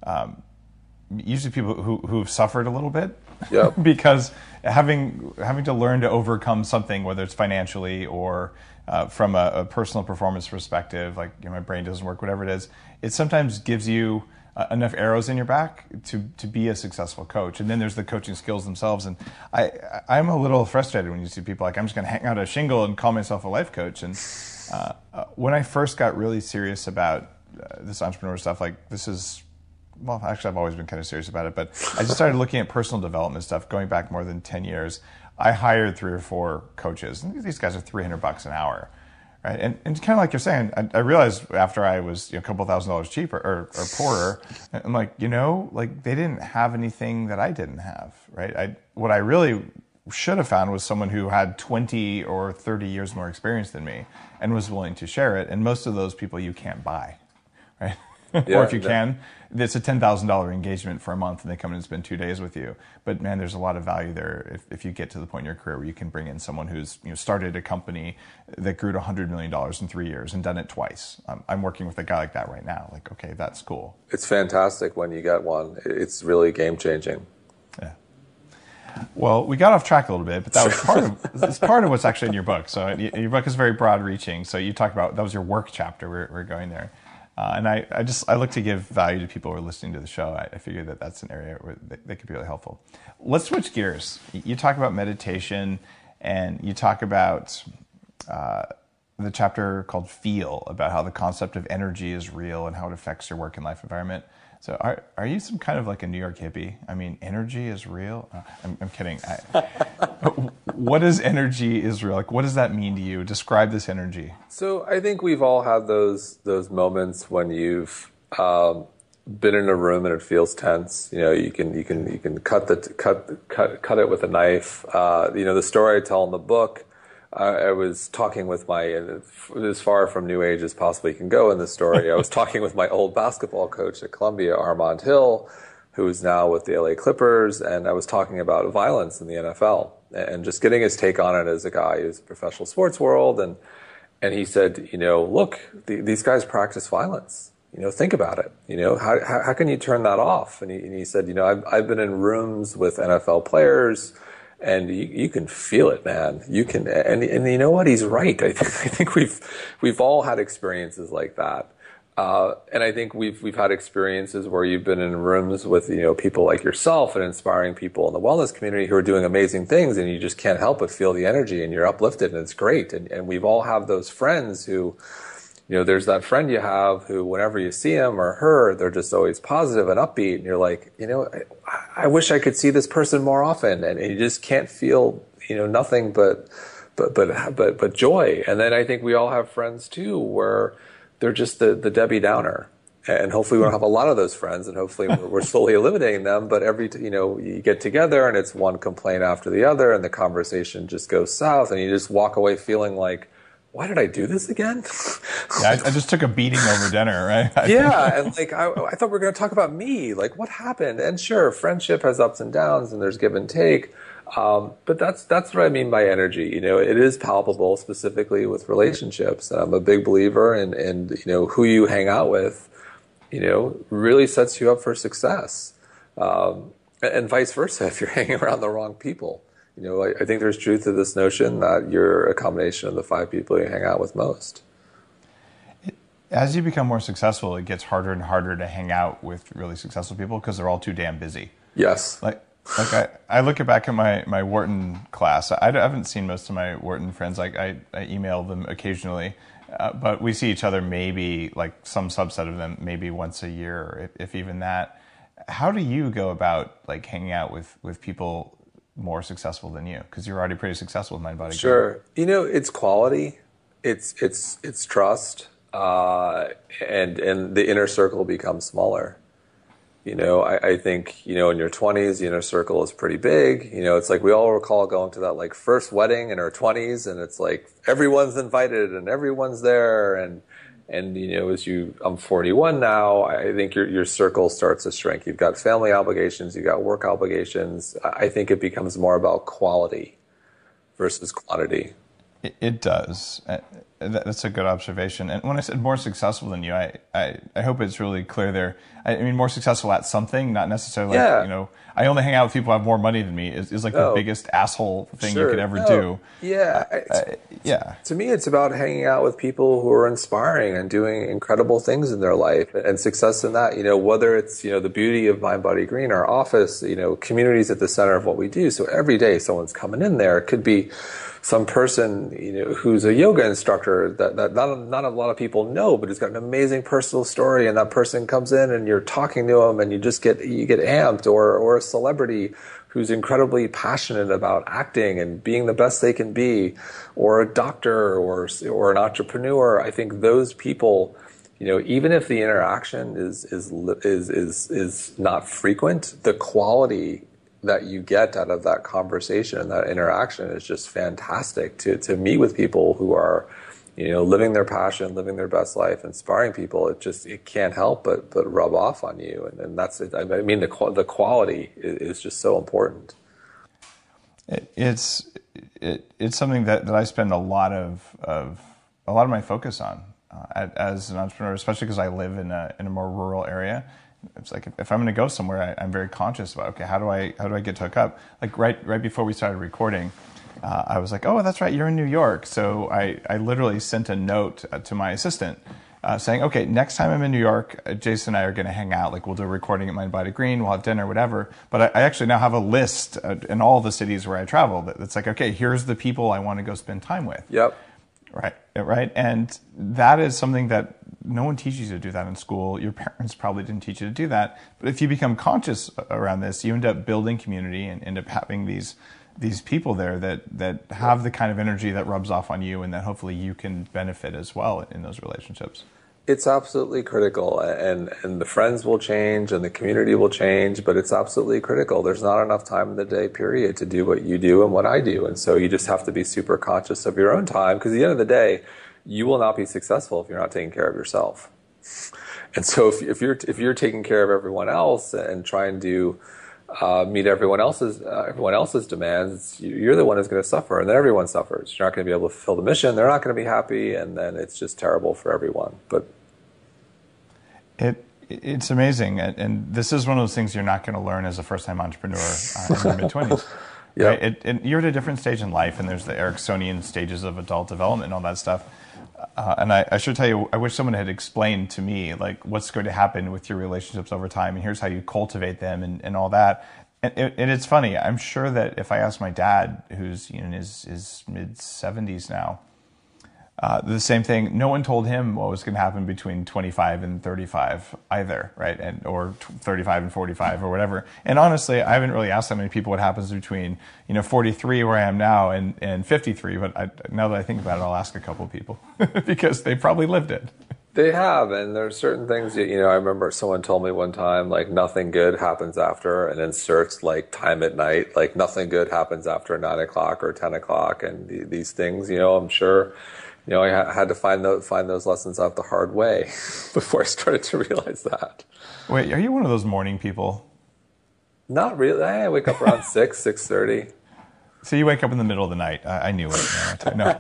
usually people who've suffered a little bit. Yep. Because having to learn to overcome something, whether it's financially or from a personal performance perspective, like my brain doesn't work, whatever it is, it sometimes gives you enough arrows in your back to be a successful coach. And then there's the coaching skills themselves. And I'm a little frustrated when you see people like, I'm just going to hang out a shingle and call myself a life coach. And when I first got really serious about this entrepreneur stuff, like this is, well, actually I've always been kind of serious about it, but I just started looking at personal development stuff going back more than 10 years. I hired 3 or 4 coaches, and these guys are $300 an hour. Right, and kind of like you're saying, I realized after I was a couple $1,000s cheaper or poorer, I'm like, like they didn't have anything that I didn't have, right? What I really should have found was someone who had 20 or 30 years more experience than me and was willing to share it. And most of those people you can't buy, right? Yeah, or if you can, it's a $10,000 engagement for a month and they come in and spend 2 days with you. But man, there's a lot of value there if you get to the point in your career where you can bring in someone who's started a company that grew to $100 million in 3 years and done it twice. I'm working with a guy like that right now. Like, okay, that's cool. It's fantastic when you get one. It's really game changing. Yeah. Well, we got off track a little bit, but that was part of what's actually in your book. So your book is very broad reaching. So you talk about, that was your work chapter. We're going there. And I look to give value to people who are listening to the show. I figure that that's an area where they could be really helpful. Let's switch gears. You talk about meditation, and you talk about the chapter called Feel, about how the concept of energy is real and how it affects your work and life environment. So are you some kind of like a New York hippie? I mean, energy is real? I'm kidding. What is energy is real? Like, what does that mean to you? Describe this energy. So I think we've all had those moments when you've been in a room and it feels tense. You can cut it with a knife. The story I tell in the book. I was talking with as far from New Age as possibly can go in this story. I was talking with my old basketball coach at Columbia, Armand Hill, who is now with the LA Clippers, and I was talking about violence in the NFL and just getting his take on it as a guy who's in the professional sports world. And he said, look, these guys practice violence. Think about it. How can you turn that off? And he said, I've been in rooms with NFL players. And you can feel it, man. You can, and you know what? He's right. I think we've all had experiences like that, and I think we've had experiences where you've been in rooms with people like yourself and inspiring people in the wellness community who are doing amazing things, and you just can't help but feel the energy, and you're uplifted, and it's great. And we've all have those friends who. There's that friend you have who, whenever you see him or her, they're just always positive and upbeat. And you're like, I wish I could see this person more often. And you just can't feel, nothing but joy. And then I think we all have friends too, where they're just the Debbie Downer. And hopefully we don't have a lot of those friends, and hopefully we're slowly eliminating them. But you get together and it's one complaint after the other, and the conversation just goes south, and you just walk away feeling like, why did I do this again? Yeah, I just took a beating over dinner, right? Yeah, and like I thought we were going to talk about me. Like, what happened? And sure, friendship has ups and downs, and there's give and take. But that's what I mean by energy. It is palpable, specifically with relationships. And I'm a big believer in who you hang out with, really sets you up for success, and vice versa if you're hanging around the wrong people. I think there's truth to this notion that you're a combination of the 5 people you hang out with most. As you become more successful, it gets harder and harder to hang out with really successful people because they're all too damn busy. Yes. Like I look back at my Wharton class. I haven't seen most of my Wharton friends. Like I email them occasionally, but we see each other maybe, like some subset of them, maybe once a year, if even that. How do you go about like hanging out with people more successful than you, because you're already pretty successful with Mind Body Sure. It's quality, it's trust, and the inner circle becomes smaller. I think, in your 20s, the inner circle is pretty big. It's like we all recall going to that like first wedding in our 20s, and it's like everyone's invited and everyone's there, and And, I'm 41 now, I think your circle starts to shrink. You've got family obligations, you've got work obligations. I think it becomes more about quality versus quantity. It does. That's a good observation. And when I said more successful than you, I hope it's really clear there. I mean, more successful at something, not necessarily like, I only hang out with people who have more money than me is like the biggest asshole thing you could ever do. Yeah. To me, it's about hanging out with people who are inspiring and doing incredible things in their life, and success in that, whether it's, the beauty of Mind Body Green, our office, community's at the center of what we do. So every day someone's coming in there. It could be some person, who's a yoga instructor that not a lot of people know, but has got an amazing personal story, and that person comes in and you're talking to them and you get amped, or a celebrity who's incredibly passionate about acting and being the best they can be, or a doctor or an entrepreneur. I think those people, even if the interaction is not frequent, the quality that you get out of that conversation and that interaction is just fantastic. To meet with people who are, living their passion, living their best life, inspiring people. It can't help but rub off on you, and that's it. I mean, the quality is just so important. It's something that I spend a lot of my focus on as an entrepreneur, especially because I live in a more rural area. It's like if I'm going to go somewhere, I'm very conscious about, okay, how do I get to hook up? Like right before we started recording, I was like, oh, that's right, you're in New York. So I literally sent a note to my assistant saying, okay, next time I'm in New York, Jason and I are going to hang out. Like we'll do a recording at Mind Body Green, we'll have dinner, whatever. But I actually now have a list in all the cities where I travel that's like, okay, here's the people I want to go spend time with. Yep. Right. And that is something that no one teaches you to do that in school. Your parents probably didn't teach you to do that. But if you become conscious around this, you end up building community and end up having these people there that have the kind of energy that rubs off on you, and that hopefully you can benefit as well in those relationships. It's absolutely critical, and the friends will change and the community will change, but it's absolutely critical. There's not enough time in the day, period, to do what you do and what I do. And so you just have to be super conscious of your own time, because at the end of the day, you will not be successful if you're not taking care of yourself. And so if you're taking care of everyone else and trying to meet everyone else's demands, you're the one who's going to suffer, and then everyone suffers. You're not going to be able to fulfill the mission. They're not going to be happy, and then it's just terrible for everyone. But it's amazing, and this is one of those things you're not going to learn as a first-time entrepreneur in your mid-20s. Yep. Right? You're at a different stage in life, and there's the Ericksonian stages of adult development and all that stuff. And I should tell you, I wish someone had explained to me like what's going to happen with your relationships over time, and here's how you cultivate them and all that. And it's funny. I'm sure that if I asked my dad, who's in his mid-70s now, the same thing. No one told him what was going to happen between 25 and 35 either, right? Or 35 and 45 or whatever. And honestly, I haven't really asked that many people what happens between 43 where I am now and 53. But now that I think about it, I'll ask a couple of people because they probably lived it. They have, and there are certain things, I remember someone told me one time, like, nothing good happens after, and inserts, like, time at night, like, nothing good happens after 9 o'clock or 10 o'clock, and these things, I'm sure, I had to find those lessons out the hard way before I started to realize that. Wait, are you one of those morning people? Not really. I wake up around 6:30. So you wake up in the middle of the night. I knew it. No.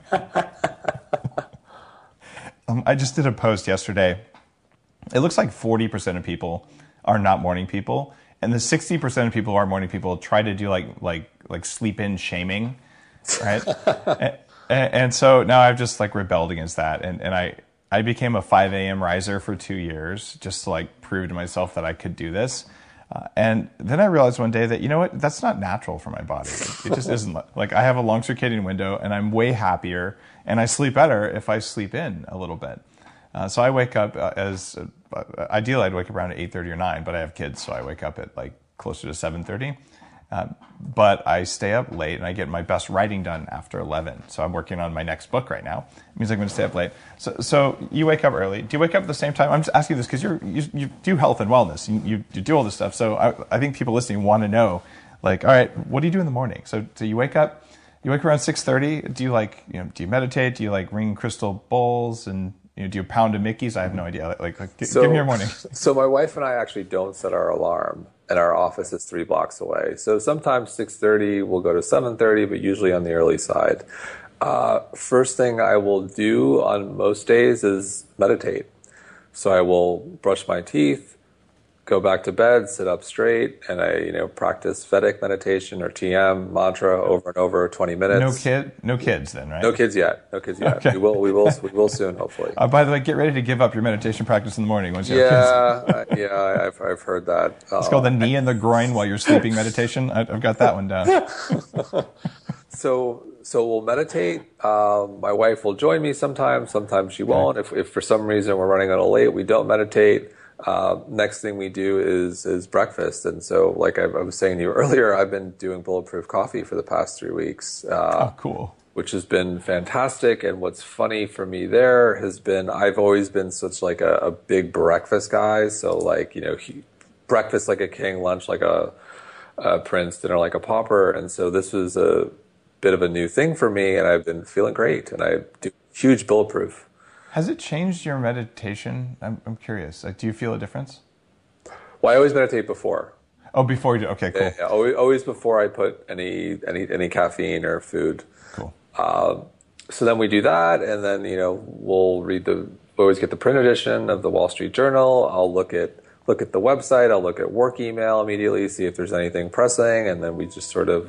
I just did a post yesterday. It looks like 40% of people are not morning people, and the 60% of people who are morning people try to do like sleep in shaming, right? and so now I've just like rebelled against that, and I became a 5 a.m. riser for 2 years just to like prove to myself that I could do this. And then I realized one day that, you know what, that's not natural for my body. It just isn't. Like I have a long circadian window, and I'm way happier, and I sleep better if I sleep in a little bit. So I wake up ideally I'd wake up around 8:30 or 9, but I have kids, so I wake up at like closer to 7:30. But I stay up late, and I get my best writing done after 11. So I'm working on my next book right now. It means I'm going to stay up late. So you wake up early. Do you wake up at the same time? I'm just asking you this because you do health and wellness. You do all this stuff. So I think people listening want to know, like, all right, what do you do in the morning? So you wake up. You wake up around 6:30. Do you do you meditate? Do you like ring crystal bowls and do you pound a Mickey's? I have no idea. Give me your morning. So my wife and I actually don't set our alarm, and our office is 3 blocks away. So sometimes 6:30, we'll go to 7:30, but usually on the early side. First thing I will do on most days is meditate. So I will brush my teeth, go back to bed, sit up straight, and I practice Vedic meditation or TM mantra over and over 20 minutes. No kids then, right? No kids yet. Okay. We will soon, hopefully. By the way, get ready to give up your meditation practice in the morning once you have kids. I've heard that. It's called the knee and the groin while you're sleeping meditation. I've got that one down. So we'll meditate. My wife will join me sometimes. Sometimes she won't. If for some reason we're running a little late, we don't meditate. Next thing we do is breakfast. And so, like I was saying to you earlier, I've been doing Bulletproof Coffee for the past 3 weeks. Cool. Which has been fantastic. And what's funny for me there has been, I've always been such like a big breakfast guy. So breakfast like a king, lunch like a prince, dinner like a pauper. And so this was a bit of a new thing for me, and I've been feeling great. And I do huge Bulletproof. Has it changed your meditation? I'm curious. Do you feel a difference? Well, I always meditate before. Oh, before you do. Okay, cool. Yeah, always before I put any caffeine or food. Cool. So then we do that, and then we'll read we always get the print edition of the Wall Street Journal. I'll look at the website. I'll look at work email immediately, see if there's anything pressing, and then we just sort of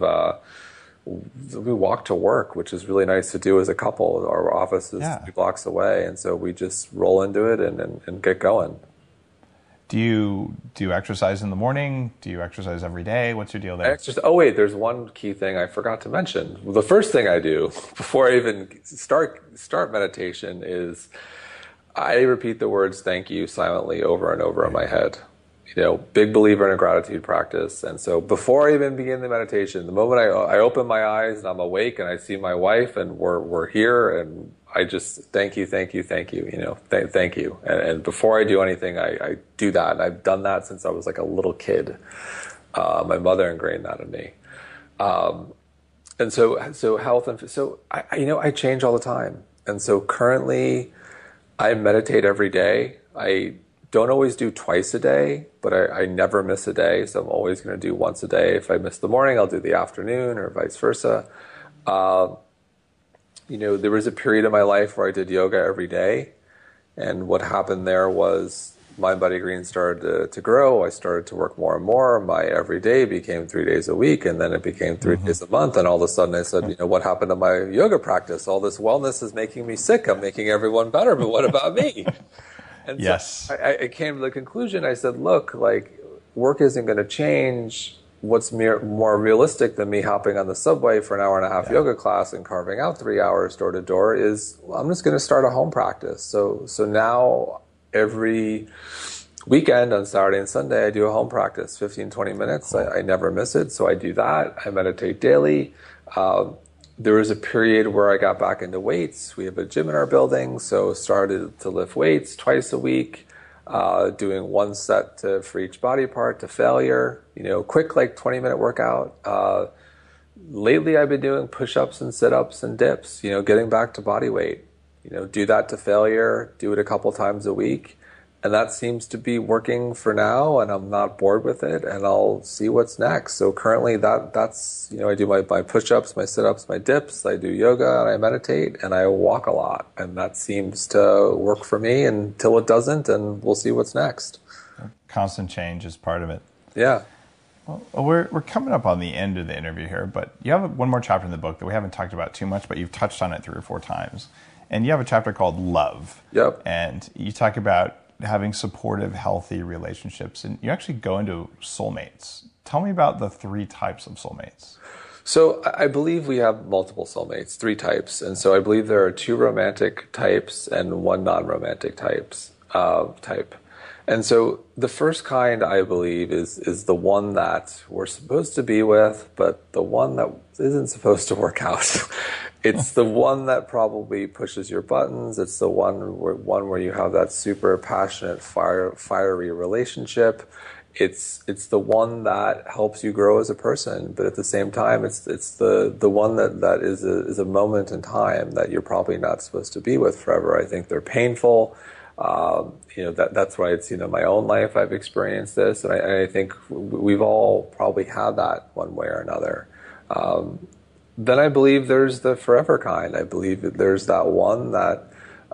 we walk to work, which is really nice to do as a couple. Our office is 3 blocks away, and so we just roll into it and get going. Do you exercise in the morning? Do you exercise every day? What's your deal there? There's one key thing I forgot to mention. The first thing I do before I even start meditation is I repeat the words "thank you" silently over and over in my head. Big believer in a gratitude practice. And so before I even begin the meditation, the moment I open my eyes and I'm awake and I see my wife and we're here, and I just thank you, thank you, thank you, thank you. And before I do anything, I do that. And I've done that since I was like a little kid. My mother ingrained that in me. And so health and so I change all the time. And so currently I meditate every day. I don't always do twice a day, but I never miss a day. So I'm always going to do once a day. If I miss the morning, I'll do the afternoon or vice versa. There was a period in my life where I did yoga every day. And what happened there was Mind Body Green started to grow. I started to work more and more. My every day became 3 days a week, and then it became 3 days a month. And all of a sudden I said, what happened to my yoga practice? All this wellness is making me sick. I'm making everyone better, but what about me? And yes. So I came to the conclusion, I said, look, work isn't going to change. What's more realistic than me hopping on the subway for an hour and a half yoga class and carving out 3 hours door to door is I'm just going to start a home practice. So now every weekend on Saturday and Sunday, I do a home practice, 15, 20 minutes. Cool. I never miss it. So I do that. I meditate daily. There was a period where I got back into weights. We have a gym in our building, so started to lift weights twice a week, doing 1 set for each body part to failure, quick 20-minute workout. Lately I've been doing push-ups and sit-ups and dips, getting back to body weight. Do that to failure, do it a couple times a week. And that seems to be working for now, and I'm not bored with it, and I'll see what's next. So currently that's, I do my push-ups, my sit-ups, my dips, I do yoga, and I meditate, and I walk a lot. And that seems to work for me until it doesn't, and we'll see what's next. Constant change is part of it. Yeah. Well, we're coming up on the end of the interview here, but you have one more chapter in the book that we haven't talked about too much, but you've touched on it 3 or 4 times. And you have a chapter called Love. Yep. And you talk about having supportive, healthy relationships, and you actually go into soulmates. Tell me about the 3 types of soulmates. So I believe we have multiple soulmates, 3 types. And so I believe there are 2 romantic types and 1 non-romantic type. And so the first kind, I believe, is the one that we're supposed to be with, but the one that isn't supposed to work out. It's the one that probably pushes your buttons. It's the one where you have that super passionate, fiery relationship. it's the one that helps you grow as a person, but at the same time, it's the one that is a moment in time that you're probably not supposed to be with forever. I think they're painful. That's why it's, my own life, I've experienced this, and I think we've all probably had that one way or another. Then I believe there's the forever kind. I believe that there's that one that,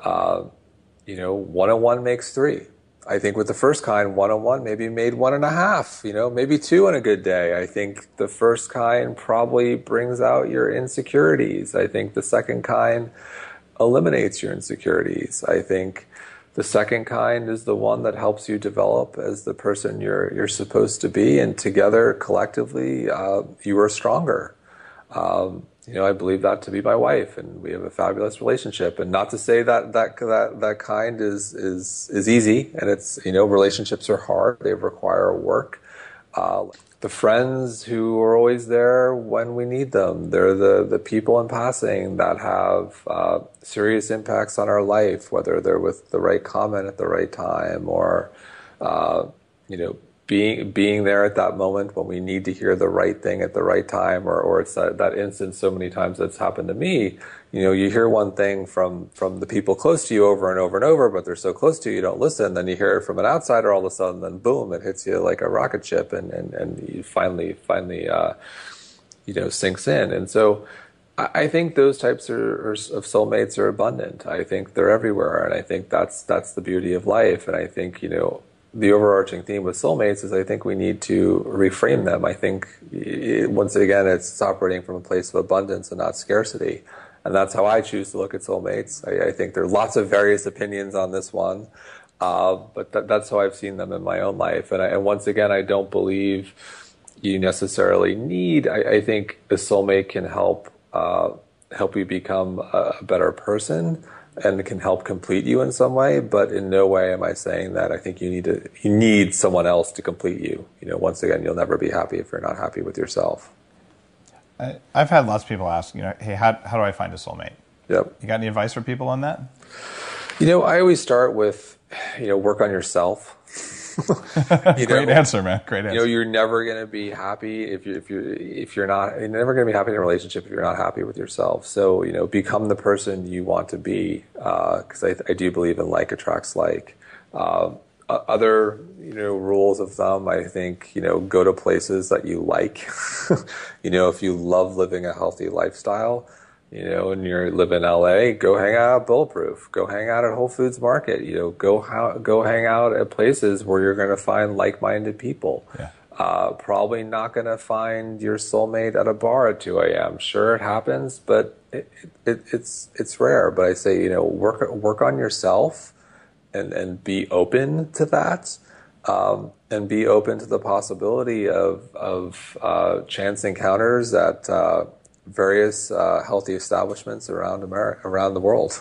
1 and 1 makes 3. I think with the first kind, 1 and 1 maybe made 1.5, maybe 2 on a good day. I think the first kind probably brings out your insecurities. I think the second kind eliminates your insecurities. I think the second kind is the one that helps you develop as the person you're supposed to be, and together, collectively, you are stronger. I believe that to be my wife, and we have a fabulous relationship. And not to say that kind is easy, and it's, relationships are hard; they require work. The friends who are always there when we need them, they're the people in passing that have serious impacts on our life, whether they're with the right comment at the right time, or being there at that moment when we need to hear the right thing at the right time, or it's that instance so many times that's happened to me. You hear one thing from the people close to you over and over and over, but they're so close to you, you don't listen. Then you hear it from an outsider all of a sudden, then boom, it hits you like a rocket ship, and you finally sinks in. And so I think those types of soulmates are abundant. I think they're everywhere, and I think that's the beauty of life. And I think, the overarching theme with soulmates is I think we need to reframe them. I think, once again, it's operating from a place of abundance and not scarcity. And that's how I choose to look at soulmates. I think there are lots of various opinions on this one, but that's how I've seen them in my own life. And once again, I don't believe you necessarily need, I think a soulmate can help you become a better person, and can help complete you in some way, but in no way am I saying that I think you need someone else to complete you. Once again, you'll never be happy if you're not happy with yourself. I've had lots of people ask, hey, how do I find a soulmate? Yep. You got any advice for people on that? I always start with, work on yourself. Great answer, man. Great answer. You're never going to be happy if you're not. You're never going to be happy in a relationship if you're not happy with yourself. So become the person you want to be, because I do believe in like attracts like. Other rules of thumb, I think go to places that you like. If you love living a healthy lifestyle, and you live in LA, go hang out at Bulletproof. Go hang out at Whole Foods Market. Go hang out at places where you're going to find like-minded people. Yeah. Probably not going to find your soulmate at a bar at 2 a.m. Sure, it happens, but it's rare. But I say, work on yourself, and be open to that, and be open to the possibility of chance encounters at various healthy establishments around the world.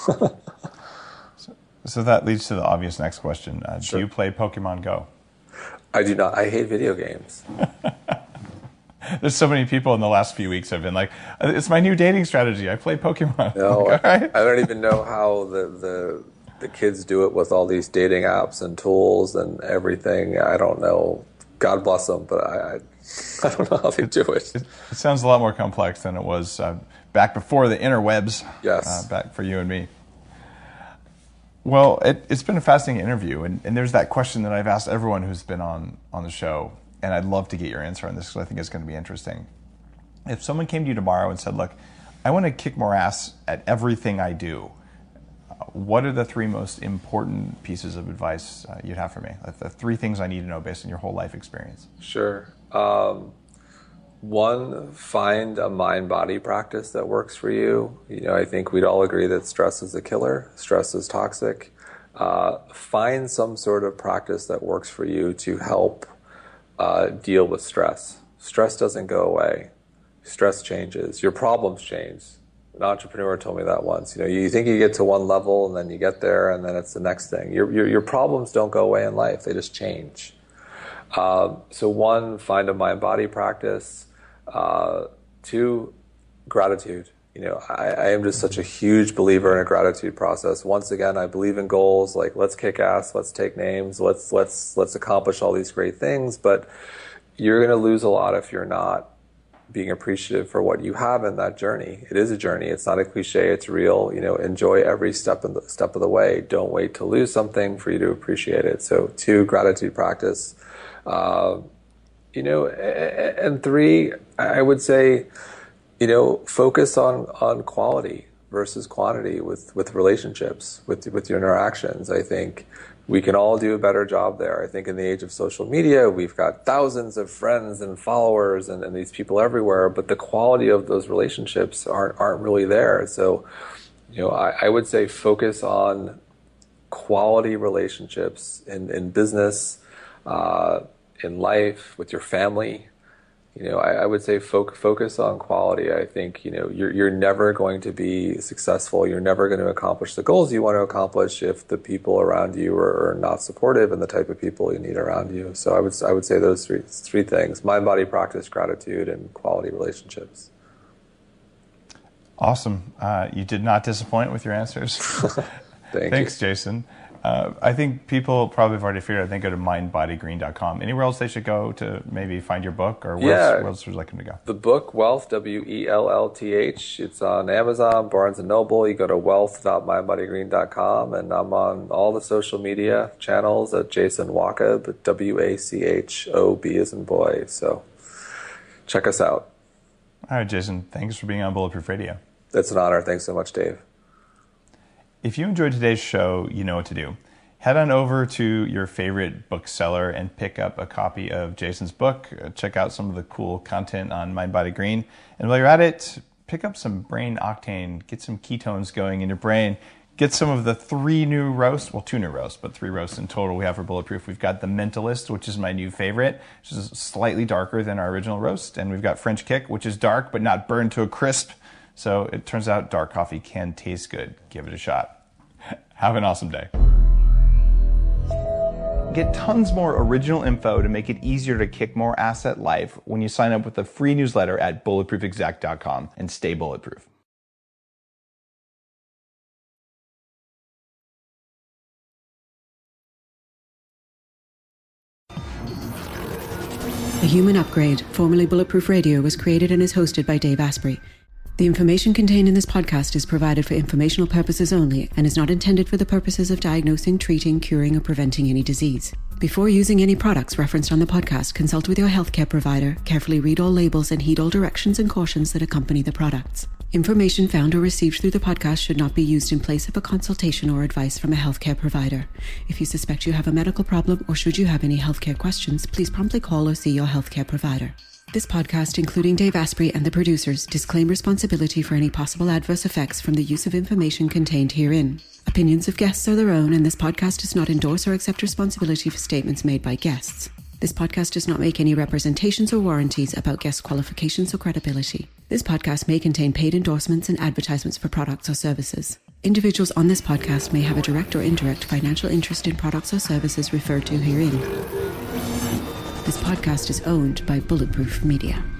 So that leads to the obvious next question. Sure. Do you play Pokemon Go? I do not. I hate video games. There's so many people in the last few weeks have been like, it's my new dating strategy. I play Pokemon. No, like, all right. I don't even know how the kids do it with all these dating apps and tools and everything. I don't know. God bless them, but I don't know how they do it. It sounds a lot more complex than it was back before the interwebs. Yes. Back for you and me. Well, it's been a fascinating interview, and there's that question that I've asked everyone who's been on the show, and I'd love to get your answer on this because I think it's going to be interesting. If someone came to you tomorrow and said, look, I want to kick more ass at everything I do, what are the 3 most important pieces of advice you'd have for me? The 3 things I need to know based on your whole life experience. Sure. 1, find a mind-body practice that works for you. I think we'd all agree that stress is a killer. Stress is toxic. Find some sort of practice that works for you to help deal with stress. Stress doesn't go away. Stress changes. Your problems change. An entrepreneur told me that once. You think you get to one level, and then you get there, and then it's the next thing. Your problems don't go away in life. They just change. So 1, find a mind-body practice. 2, gratitude. I am just such a huge believer in a gratitude process. Once again, I believe in goals. Like, let's kick ass, let's take names, let's accomplish all these great things. But you're going to lose a lot if you're not being appreciative for what you have in that journey. It is a journey. It's not a cliche. It's real. Enjoy every step of the way. Don't wait to lose something for you to appreciate it. So 2, gratitude practice. And 3, I would say, focus on quality versus quantity with relationships, with your interactions. I think we can all do a better job there. I think in the age of social media, we've got thousands of friends and followers and these people everywhere, but the quality of those relationships aren't really there. So, I would say focus on quality relationships in business, in life, with your family. I would say focus on quality. I think, you're never going to be successful. You're never going to accomplish the goals you want to accomplish if the people around you are not supportive and the type of people you need around you. So I would say those three things: mind, body, practice, gratitude, and quality relationships. Awesome. You did not disappoint with your answers. Thanks, Jason. I think people probably have already figured out. They go to mindbodygreen.com. Anywhere else they should go to maybe find your book, or where else would you like them to go? The book, Wealth, WELLTH. It's on Amazon, Barnes & Noble. You go to wealth.mindbodygreen.com, and I'm on all the social media channels at Jason Wachob, WACHOB as in boy. So check us out. All right, Jason. Thanks for being on Bulletproof Radio. It's an honor. Thanks so much, Dave. If you enjoyed today's show, you know what to do. Head on over to your favorite bookseller and pick up a copy of Jason's book. Check out some of the cool content on Mind Body Green. And while you're at it, pick up some Brain Octane. Get some ketones going in your brain. Get some of the 3 new roasts. Well, 2 new roasts, but 3 roasts in total we have for Bulletproof. We've got The Mentalist, which is my new favorite, which is slightly darker than our original roast. And we've got French Kick, which is dark but not burned to a crisp. So it turns out dark coffee can taste good. Give it a shot. Have an awesome day. Get tons more original info to make it easier to kick more ass at life when you sign up with the free newsletter at bulletproofexec.com and stay bulletproof. The Human Upgrade, formerly Bulletproof Radio, was created and is hosted by Dave Asprey. The information contained in this podcast is provided for informational purposes only and is not intended for the purposes of diagnosing, treating, curing, or preventing any disease. Before using any products referenced on the podcast, consult with your healthcare provider, carefully read all labels, and heed all directions and cautions that accompany the products. Information found or received through the podcast should not be used in place of a consultation or advice from a healthcare provider. If you suspect you have a medical problem or should you have any healthcare questions, please promptly call or see your healthcare provider. This podcast, including Dave Asprey and the producers, disclaim responsibility for any possible adverse effects from the use of information contained herein. Opinions of guests are their own, and this podcast does not endorse or accept responsibility for statements made by guests. This podcast does not make any representations or warranties about guest qualifications or credibility. This podcast may contain paid endorsements and advertisements for products or services. Individuals on this podcast may have a direct or indirect financial interest in products or services referred to herein. This podcast is owned by Bulletproof Media.